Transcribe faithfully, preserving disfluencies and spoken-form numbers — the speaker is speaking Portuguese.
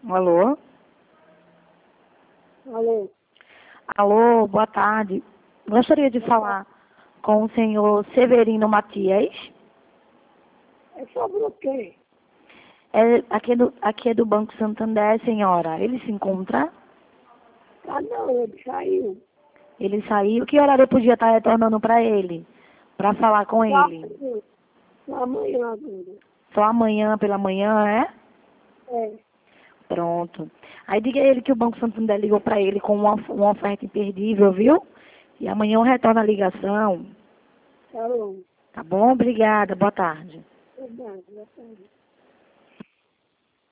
Alô? Alô? Alô, boa tarde. Gostaria de falar com o senhor Severino Matias. É sobre o quê? É, aqui, é do, aqui é do Banco Santander, senhora. Ele se encontra? Ah, não, ele saiu. Ele saiu. Que horário eu podia estar retornando para ele? Para falar com Só ele? amanhã. Só amanhã agora. Só amanhã pela manhã, é? É. Pronto. Aí diga a ele que o Banco Santander ligou para ele com uma, uma oferta imperdível, viu? E amanhã eu retorno a ligação. Tá bom. Tá bom? Obrigada. Boa tarde. Verdade, boa tarde.